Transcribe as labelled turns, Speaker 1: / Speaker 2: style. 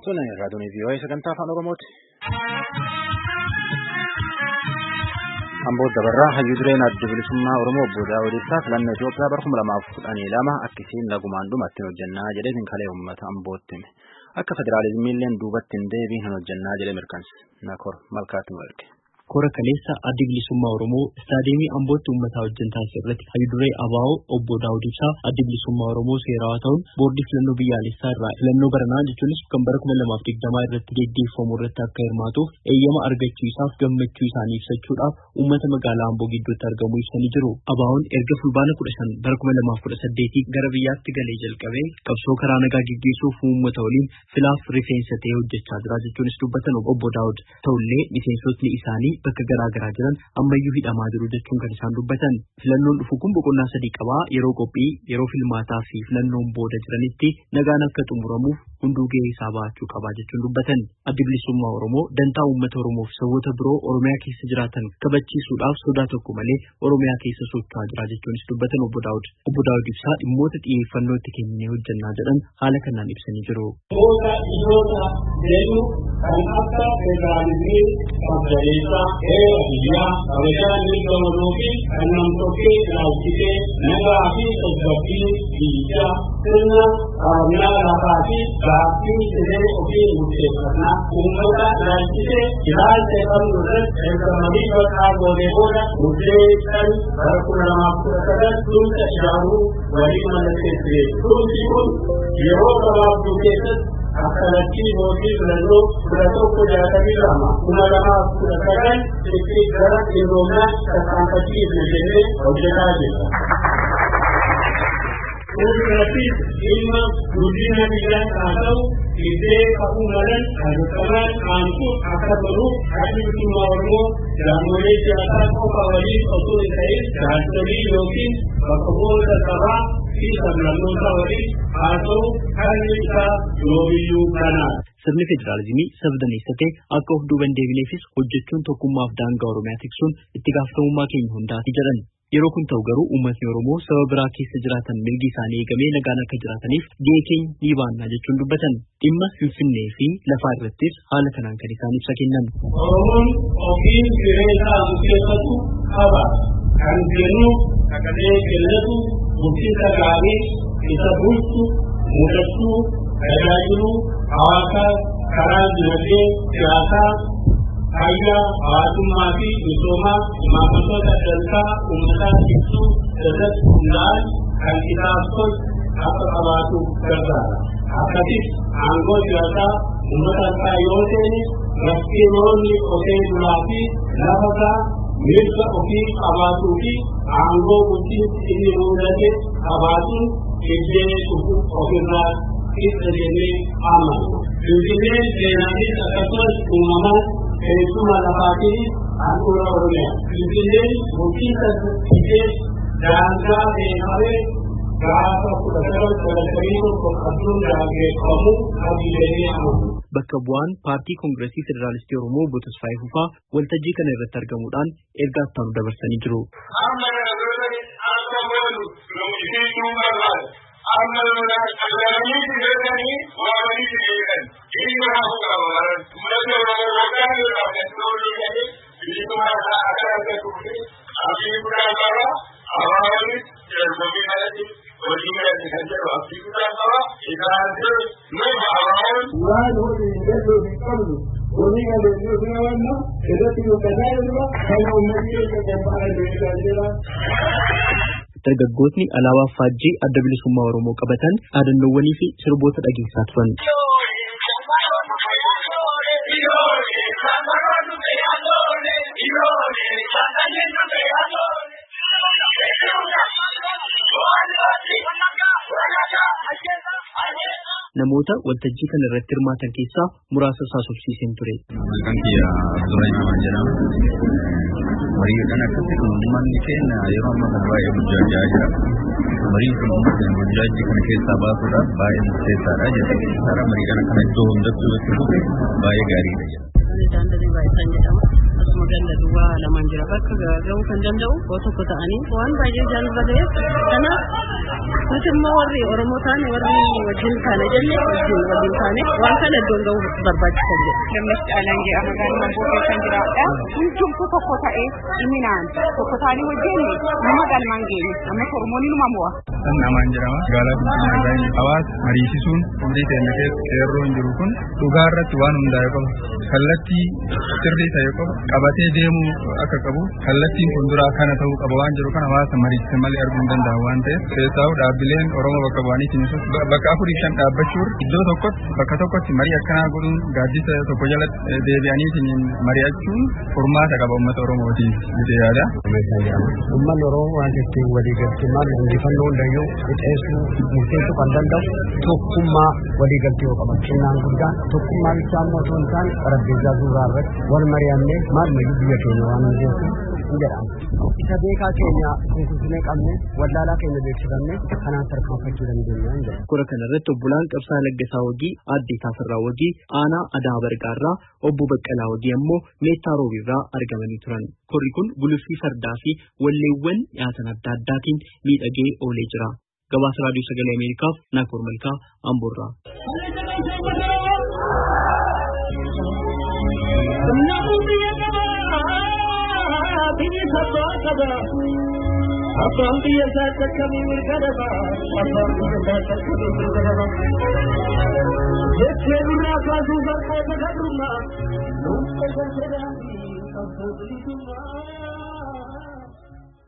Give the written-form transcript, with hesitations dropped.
Speaker 1: Tune raadiyoo VOA sagantaa afaan Oromooti. Amboo dabarraa hayyuu dureen adda bilisummaa Oromoo obbo Daawud Ibsaa filannoo Itoophiyaa bara 2012 akkasiin nagumaan dhumatti hojjannaa jedhee finkalee uummata Ambootti hime. Akka federaalizimiilleen duubatti hin deebiin hojjannaa jedhee mirkanse. Nakor malkaatti walqe.
Speaker 2: Kora kaleessa adda bilisummaa Oromoo istaadiyeemii Ambootti uummataa wajjin taasise irratti hayyuu duree ABO obbo Daawud Ibsaa adda bilisummaa Oromoo seerawaa ta'uun boordii filannoo biyyaalessaa irraa filannoo baranaa jechuunis kan bara 2020 irratti geggeeffamu irratti akka hirmaatuuf eeyyama argachuu isaaf gammachuu isaanii ibsachuudhaaf uummata magaalaa Amboo gidduutti argamuu ibsanii jiru. ABO'n erga fulbaana 15 bara 2018 gara biyyaatti galee jalqabee qabsoo karaa nagaa geggeessuuf uummata waliin filaaf rifeensa ta'ee hojjechaa jira jechuunis dubbatan obbo Daawud. Ta'ullee miseensotni isaanii bakka garaa jiran ammayyuu hidhamaa jiru jechuun kan isaan dubbatan. Filannoon dhufu kun boqonnaa 3 qabaa yeroo qophii, yeroo filmaataa fi filannoon booda jiranitti nagaan akka xumuramuuf hunduu gahee isaa bahachuu qabaa jechuun dubbatan. Adda bilisummaa Oromoo dantaa uummata Oromoo fi saboota biroo Oromiyaa keessa jiraatan kabachiisuudhaaf sodaa tokko malee Oromiyaa keessa socho'aa jira jechuunis dubbatan obbo Daawud. Obbo Daawud Ibsaa dhimmoota xiyyeeffannoo itti kennee hojjannaa jedhan haala kanaan ibsanii jiru.
Speaker 3: Kan akka federaalizimii qabsaa'eessa biyyaa kabajaan mirga waloo fi kan nam-tokkee ilaalchisee nagaa fi tasgabbii biyyaa sirna qabanyaa lafaa fi gaaffii siree ofii murteeffannaa uummata ilaalchisee ilaalcha qabnu irratti ergamanii bakkaa goonee booda murteessan bara 2019 tumsa ijaaruu walii mallatteessee tumsi kun yeroo gabaabduu keessatti akkanatti mootii filannoo 1162 2019 itti gara qindoomina tarkaanfachiisne jennee hojjetaa jirra. Fuuldurattis dhimma guddina biyyaa haa ta'u iddee qabuu malan adottamaan aansuun akka toluuf adda bilisummaa Oromoo jaamolee siyaasaa qofa waliin osoo hin ta'in jaarsolii yookiin bakka bu'oota sabaa fi sablammoota waliin haa ta'u haalli isaa yoomiyyuu kanaa.
Speaker 2: Sirni federaalizimii sabdaneessa ta'e akka of duuban deebineefis hojjechuun tokkummaaf daangaa Oromiyaa tiksuun itti gaafatamummaa keenya hundaati jedhan. Yeroo kun ta'u garuu uummatni Oromoo saba biraa keessa jiraatan mirgi isaanii eegamee nagaan akka jiraataniif gahee keenya ni baannaa jechuun dubbatan. Dhimma Finfinnee fi lafaa irrattis haala kanaan kan isaan ibsa kennan.
Speaker 3: Oromoon ofiin jireenya murteeffatu qaba. Kan jennu sagalee kennatu bulchiinsa gaarii isa bulchu mudachuu tajaajiluu hawaasa karaa dinagdee siyaasaa fayyaa hawaasummaa fi misoomaa imaammattoota dantaa uummataa ibsuu irratti hundaa'an kan isaaf tolu akka qabaatu gargaara. Akkasumas aangoo siyaasaa uummata isaa yoo ta'e rakkinoonni qotee bulaa fi lafasaa mirga ofii qabaatuu fi aangoo bulchiinsi inni mudate qabaatuun iddee dhufu ofirraa ibsa jennee amanna. Finfinneen seenaanis akkasumas uumamaan keessuma lafaatiin handhuura Oromiyaa. Finfinneen bulchiinsa iddee daangaa beekamee gaafa 1991 qabduun daangeffamuu qabiilee amanu.
Speaker 2: Bakka bu'aan paartii Koongireesii Federaalistii Oromoo obbo Tasfaayee Fufaa waltajjii kana irratti argamuudhaan ergaa ittaanu dabarsanii jiru. Dargaggootni alaabaa faajjii adda bilisummaa Oromoo qabatan dhaadannoowwanii fi sirboota dhageessaa turan. Namoota waltajjii kana irratti hirmaatan keessaa muraasa haasofsiiseen ture.
Speaker 4: Marii kana akkasitti uummanni keenya yeroo ammaa kana baay'ee guddaa jira. Marii kun guddaa kana keessaa baasuudhaaf baay'ee murteessaadha jedhama. Karaa marii kana iddoo hundattuu itti fufe baay'ee gaariidha.
Speaker 5: magaalaa duwwaa lamaan jira bakka ga'uu kan danda'u tokko ta'anii waan baay'ee jaalala ta'eef kanaaf nuti immoo warri Oromoo taane warri wajjin taane jennee wajjin taane waan kana iddoon ga'uu barbaachisan jedha.
Speaker 6: Lammas caalaan jedha magaalaa Mamboo kan jiraadha. Hundumtuu tokko ta'ee dhiminaan tokko ta'anii wajjin nama galmaan geenye amma Oromoon numa mo'a.
Speaker 7: Kan namaan jedhama magaalaa Finfinnee hawaasa mariisisuun umrii ta'e keessa qeerroo hin jiru kun dhugaa irratti waan hundaa'e qabu kallattii sirrii ta'e qabu qabatee deemuu akka qabu kallattiin fuulduraa kana ta'uu qaba waan jiru kana hawaasa mariisise malee arguu hin danda'u waan ta'eef keessaa dhaabbileen Oromoo bakka bu'anii cinisus bakka 4-5 dhaabbachuun iddoo tokkotti bakka tokkotti marii akkanaa godhuun gaaddisa tokko jalatti deebi'anii mari'achuun furmaata qaba uummata Oromootiif jedhee yaada.
Speaker 8: Uummanni Oromoo waan jettee walii galtee maal injifannoo hundayyuu qixeessuu murteessuu kan danda'u tokkummaa walii galtee yoo qaban kennaan guddaan tokkummaa bichaa immoo osoo hin taane qarabbeessaa suuraa irratti wal mari'annee maal biyya keenya waan hundeessu hin jedhamu. Isa beekaa keenya kunkunsinee qabne wallaalaa keenya beeksifamne kanaan tarkaanfachuu dandeenya hin jedhamu.
Speaker 2: Kura kanarratti obbolaan Qabsaa Laggasaa Wagii, Aadde Taafirraa Wagii, Aanaa Adaa Bargaarraa, Obbo Baqqalaa Wagii ammoo Meettaa Roobiirraa argamanii turan. Korri kun guluffii fardaa fi walleewwan dhiyaatan adda addaatiin miidhagee oolee jira. Gabaasa Raadiyoo Sagalee Ameerikaaf Naakoor Malkaa Amboorraa.